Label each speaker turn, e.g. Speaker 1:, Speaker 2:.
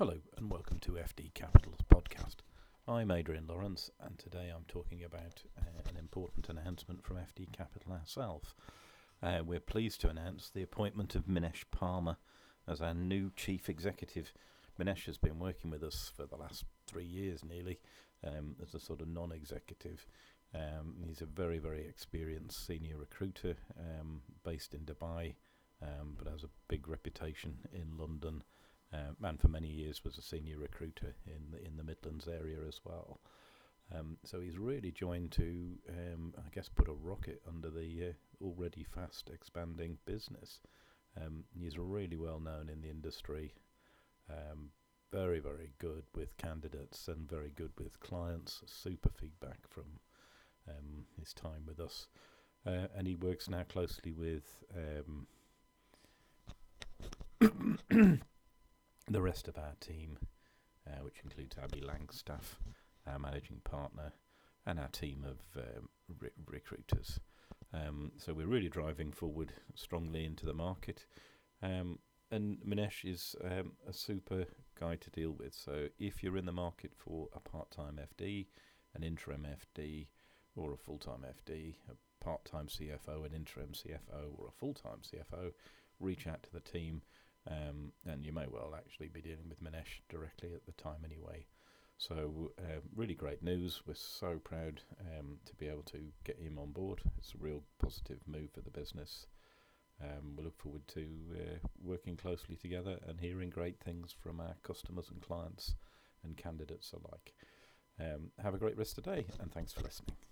Speaker 1: Hello and welcome to FD Capital's podcast. I'm Adrian Lawrence and today I'm talking about an important announcement from FD Capital ourselves. We're pleased to announce the appointment of Minesh Palmer as our new Chief Executive. Minesh has been working with us for the last 3 years nearly as a sort of non-executive. He's a very, very experienced senior recruiter based in Dubai, but has a big reputation in London. And for many years was a senior recruiter in the Midlands area as well. So he's really joined to, put a rocket under the already fast expanding business. He's really well known in the industry, very, very good with candidates and very good with clients. Super feedback from his time with us. And he works now closely with the rest of our team, which includes Abby Langstaff, our managing partner, and our team of recruiters. So we're really driving forward strongly into the market. And Minesh is a super guy to deal with. So if you're in the market for a part-time FD, an interim FD, or a full-time FD, a part-time CFO, an interim CFO, or a full-time CFO, reach out to the team. And you may well actually be dealing with Minesh directly at the time anyway. So really great news. We're so proud to be able to get him on board. It's a real positive move for the business. We look forward to working closely together and hearing great things from our customers and clients and candidates alike. Have a great rest of the day and thanks for listening.